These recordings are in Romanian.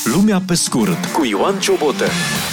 Lumea pe scurt cu Ioan Ciobotă.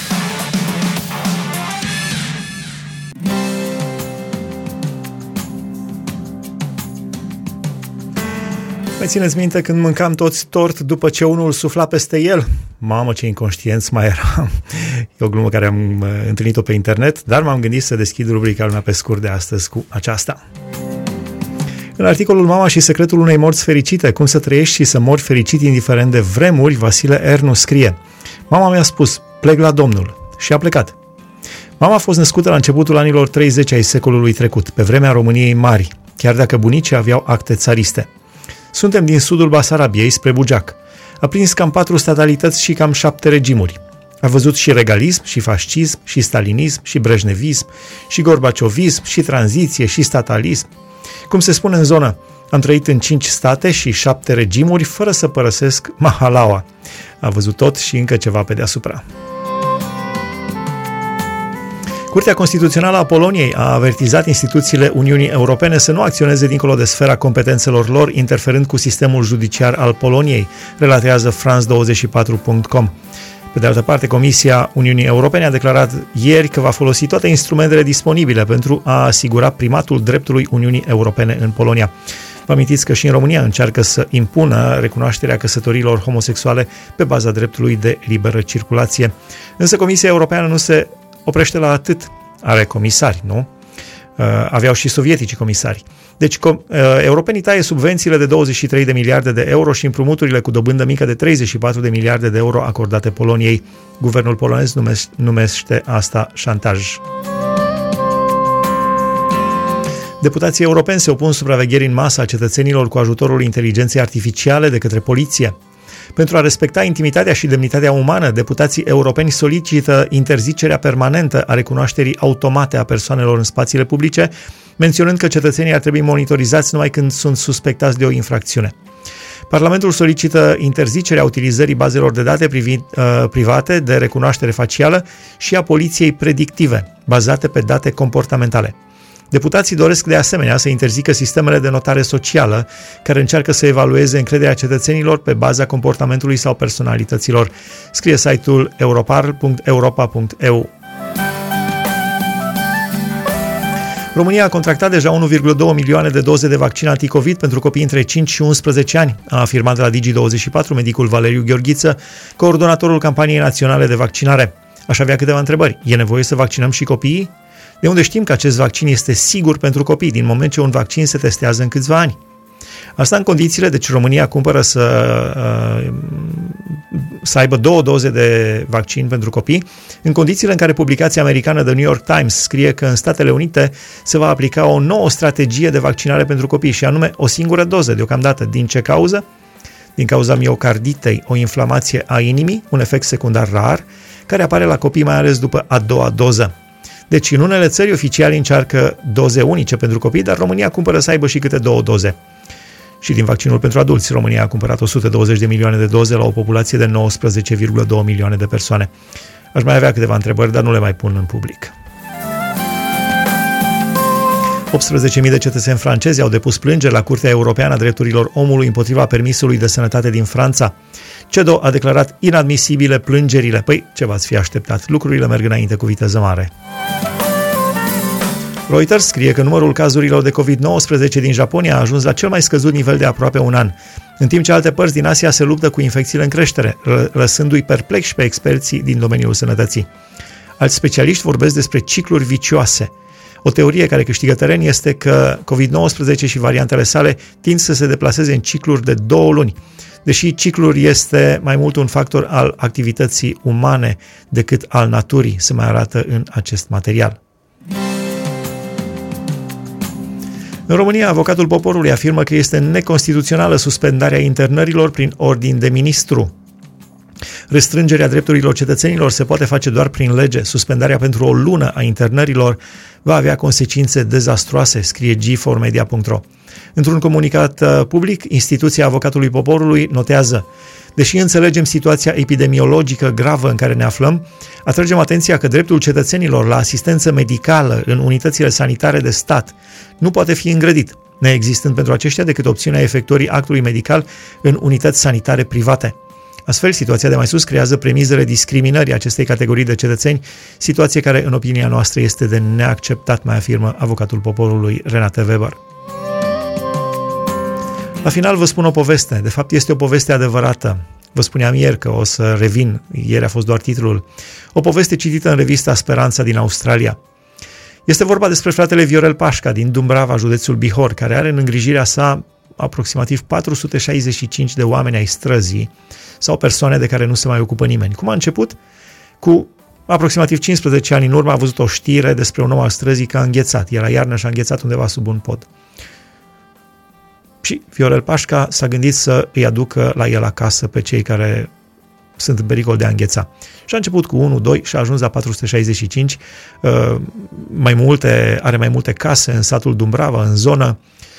Mai țineți minte când mâncam toți tort după ce unul sufla peste el? Mamă, ce inconștienți mai eram! E o glumă care am întâlnit-o pe internet, dar m-am gândit să deschid rubrica Lumea pe scurt de astăzi cu aceasta. În articolul Mama și secretul unei morți fericite, cum să trăiești și să mori fericit indiferent de vremuri, Vasile Ernu scrie: Mama mi-a spus, plec la Domnul, și a plecat. Mama a fost născută la începutul anilor 30 ai secolului trecut, pe vremea României Mari, chiar dacă bunicii aveau acte țariste. Suntem din sudul Basarabiei spre Bugeac. A prins cam 4 statalități și cam 7 regimuri. A văzut și regalism, și fascism, și stalinism, și brejnevism, și gorbaciovism, și tranziție, și statalism. Cum se spune în zonă, am trăit în 5 state și 7 regimuri fără să părăsesc Mahalaua. A văzut tot și încă ceva pe deasupra. Curtea Constituțională a Poloniei a avertizat instituțiile Uniunii Europene să nu acționeze dincolo de sfera competențelor lor, interferând cu sistemul judiciar al Poloniei, relatează France24.com. Pe de altă parte, Comisia Uniunii Europene a declarat ieri că va folosi toate instrumentele disponibile pentru a asigura primatul dreptului Uniunii Europene în Polonia. Vă amintiți că și în România încearcă să impună recunoașterea căsătoriilor homosexuale pe baza dreptului de liberă circulație. Însă Comisia Europeană nu se oprește la atât. Are comisari, nu? Aveau și sovieticii comisari. Deci europenii taie subvențiile de 23 de miliarde de euro și împrumuturile cu dobândă mică de 34 de miliarde de euro acordate Poloniei. Guvernul polonez numește asta șantaj. Deputații europeni se opun supravegherii în masă a cetățenilor cu ajutorul inteligenței artificiale de către poliție. Pentru a respecta intimitatea și demnitatea umană, deputații europeni solicită interzicerea permanentă a recunoașterii automate a persoanelor în spațiile publice, menționând că cetățenii ar trebui monitorizați numai când sunt suspectați de o infracțiune. Parlamentul solicită interzicerea utilizării bazelor de date private de recunoaștere facială și a poliției predictive, bazate pe date comportamentale. Deputații doresc de asemenea să interzică sistemele de notare socială care încearcă să evalueze încrederea cetățenilor pe baza comportamentului sau personalităților, scrie site-ul europarl.europa.eu. România a contractat deja 1,2 milioane de doze de vaccin anticovid pentru copii între 5 și 11 ani, a afirmat la Digi24 medicul Valeriu Gheorghiță, coordonatorul campaniei naționale de vaccinare. Aș avea câteva întrebări. E nevoie să vaccinăm și copiii? De unde știm că acest vaccin este sigur pentru copii, din moment ce un vaccin se testează în câțiva ani? Asta în condițiile, deci România cumpără să aibă 2 doze de vaccin pentru copii, în condițiile în care publicația americană The New York Times scrie că în Statele Unite se va aplica o nouă strategie de vaccinare pentru copii, și anume o singură doză deocamdată. Din ce cauză? Din cauza miocarditei, o inflamație a inimii, un efect secundar rar, care apare la copii mai ales după a doua doză. Deci, în unele țări oficiali încearcă doze unice pentru copii, dar România cumpără să aibă și câte 2 doze. Și din vaccinul pentru adulți, România a cumpărat 120 de milioane de doze la o populație de 19,2 milioane de persoane. Aș mai avea câteva întrebări, dar nu le mai pun în public. 18.000 de cetățeni francezi au depus plângeri la Curtea Europeană a Drepturilor Omului împotriva permisului de sănătate din Franța. CEDO a declarat inadmisibile plângerile. Păi, ce v-ați fi așteptat? Lucrurile merg înainte cu viteză mare. Reuters scrie că numărul cazurilor de COVID-19 din Japonia a ajuns la cel mai scăzut nivel de aproape un an, în timp ce alte părți din Asia se luptă cu infecțiile în creștere, lăsându-i perplexi pe experții din domeniul sănătății. Alți specialiști vorbesc despre cicluri vicioase. O teorie care câștigă teren este că COVID-19 și variantele sale tind să se deplaseze în cicluri de 2 luni, deși ciclul este mai mult un factor al activității umane decât al naturii, se mai arată în acest material. În România, avocatul poporului afirmă că este neconstituțională suspendarea internărilor prin ordin de ministru. Restrângerea drepturilor cetățenilor se poate face doar prin lege. Suspendarea pentru o lună a internărilor va avea consecințe dezastroase, scrie G4media.ro. Într-un comunicat public, instituția avocatului poporului notează: deși înțelegem situația epidemiologică gravă în care ne aflăm, atragem atenția că dreptul cetățenilor la asistență medicală în unitățile sanitare de stat nu poate fi îngrădit, neexistând pentru aceștia decât opțiunea efectuării actului medical în unități sanitare private. Astfel, situația de mai sus creează premizele discriminării acestei categorii de cetățeni, situație care, în opinia noastră, este de neacceptat, mai afirmă avocatul poporului Renate Weber. La final vă spun o poveste. De fapt, este o poveste adevărată. Vă spuneam ieri că o să revin, ieri a fost doar titlul. O poveste citită în revista Speranța din Australia. Este vorba despre fratele Viorel Pașca din Dumbrava, județul Bihor, care are în îngrijirea sa aproximativ 465 de oameni ai străzii sau persoane de care nu se mai ocupă nimeni. Cum a început? Cu aproximativ 15 ani în urmă a văzut o știre despre un om al străzii că a înghețat. Era iarnă și a înghețat undeva sub un pod. Și Viorel Pașca s-a gândit să îi aducă la el acasă pe cei care sunt în pericol de a îngheța. Și a început cu 1, 2 și a ajuns la 465. Are mai multe case în satul Dumbrava, în zonă.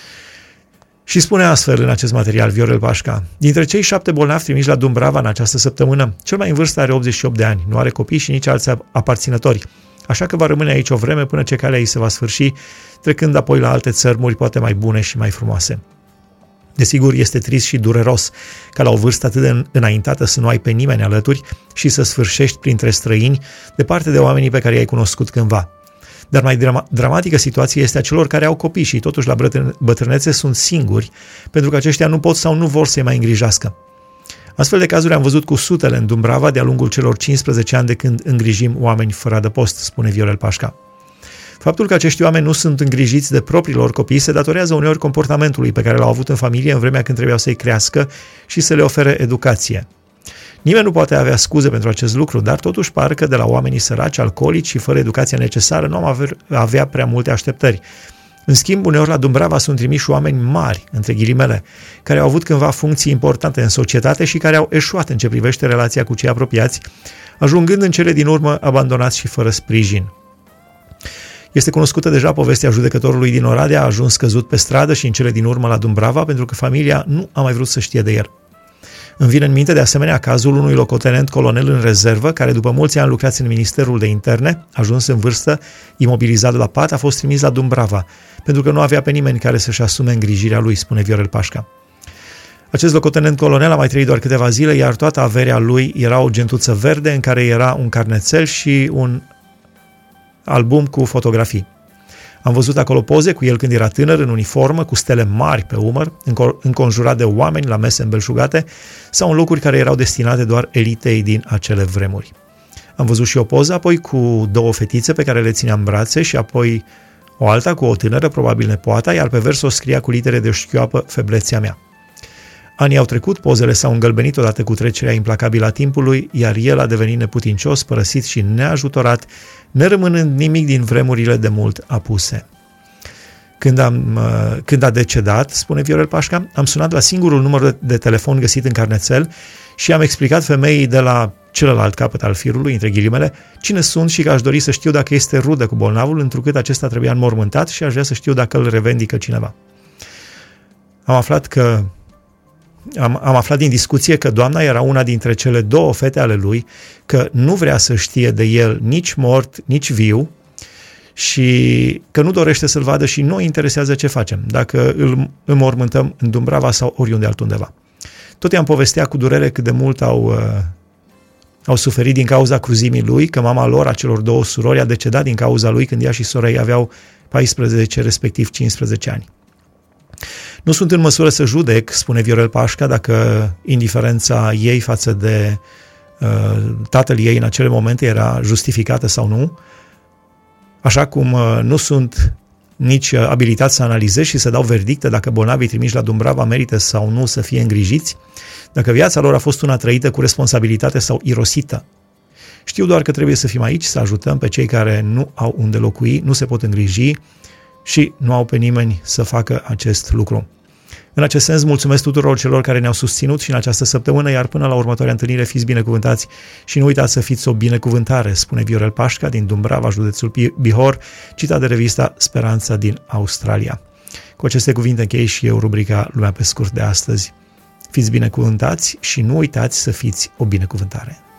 Și spune astfel în acest material Viorel Pașca: dintre cei 7 bolnavi trimiși la Dumbrava în această săptămână, cel mai în vârstă are 88 de ani, nu are copii și nici alți aparținători. Așa că va rămâne aici o vreme până ce calea ei se va sfârși, trecând apoi la alte țărmuri poate mai bune și mai frumoase. Desigur, este trist și dureros ca la o vârstă atât de înaintată să nu ai pe nimeni alături și să sfârșești printre străini, departe de oamenii pe care i-ai cunoscut cândva. Dar mai dramatică situația este a celor care au copii și totuși la bătrânețe sunt singuri, pentru că aceștia nu pot sau nu vor să-i mai îngrijească. Astfel de cazuri am văzut cu sutele în Dumbrava de-a lungul celor 15 ani de când îngrijim oameni fără adăpost, spune Viorel Pașca. Faptul că acești oameni nu sunt îngrijiți de propriilor copii se datorează uneori comportamentului pe care l-au avut în familie în vremea când trebuiau să-i crească și să le ofere educație. Nimeni nu poate avea scuze pentru acest lucru, dar totuși parcă de la oamenii săraci, alcoolici și fără educația necesară nu am avea prea multe așteptări. În schimb, uneori la Dumbrava sunt trimiși oameni mari, între ghilimele, care au avut cândva funcții importante în societate și care au eșuat în ce privește relația cu cei apropiați, ajungând în cele din urmă abandonați și fără sprijin. Este cunoscută deja povestea judecătorului din Oradea, a ajuns căzut pe stradă și în cele din urmă la Dumbrava pentru că familia nu a mai vrut să știe de el. Îmi vine în minte de asemenea cazul unui locotenent colonel în rezervă care după mulți ani lucrați în Ministerul de Interne, ajuns în vârstă, imobilizat la pat, a fost trimis la Dumbrava pentru că nu avea pe nimeni care să-și asume îngrijirea lui, spune Viorel Pașca. Acest locotenent colonel a mai trăit doar câteva zile, iar toată averea lui era o gentuță verde în care era un carnețel și un album cu fotografii. Am văzut acolo poze cu el când era tânăr, în uniformă, cu stele mari pe umăr, înconjurat de oameni la mese îmbelșugate sau în locuri care erau destinate doar elitei din acele vremuri. Am văzut și o poză apoi cu 2 fetițe pe care le ținea în brațe și apoi o alta cu o tânără, probabil nepoata, iar pe vers o scria cu litere de șchioapă: feblețea mea. Anii au trecut, pozele s-au îngălbenit odată cu trecerea implacabilă a timpului, iar el a devenit neputincios, părăsit și neajutorat, nerămânând nimic din vremurile de mult apuse. Când a decedat, spune Viorel Pașca, am sunat la singurul număr de telefon găsit în carnețel și am explicat femeii de la celălalt capăt al firului, între ghilimele, cine sunt și că aș dori să știu dacă este rudă cu bolnavul, întrucât acesta trebuia înmormântat și aș vrea să știu dacă îl revendică cineva. Am aflat din discuție că doamna era una dintre cele 2 fete ale lui, că nu vrea să știe de el nici mort, nici viu și că nu dorește să-l vadă și nu interesează ce facem, dacă îl înmormântăm în Dumbrava sau oriunde altundeva. Tot i-am povestea cu durere cât de mult au suferit din cauza cruzimii lui, că mama lor, a celor 2 surori, a decedat din cauza lui când ea și sora ei aveau 14, respectiv 15 ani. Nu sunt în măsură să judec, spune Viorel Pașca, dacă indiferența ei față de tatăl ei în acele momente era justificată sau nu, așa cum nu sunt nici abilitat să analizez și să dau verdicte dacă bolnavii trimiși la Dumbrava merită sau nu să fie îngrijiți, dacă viața lor a fost una trăită cu responsabilitate sau irosită. Știu doar că trebuie să fim aici, să ajutăm pe cei care nu au unde locui, nu se pot îngriji și nu au pe nimeni să facă acest lucru. În acest sens, mulțumesc tuturor celor care ne-au susținut și în această săptămână, iar până la următoarea întâlnire fiți binecuvântați și nu uitați să fiți o binecuvântare, spune Viorel Pașca din Dumbrava, județul Bihor, citat de revista Speranța din Australia. Cu aceste cuvinte închei și eu rubrica Lumea pe scurt de astăzi. Fiți binecuvântați și nu uitați să fiți o binecuvântare.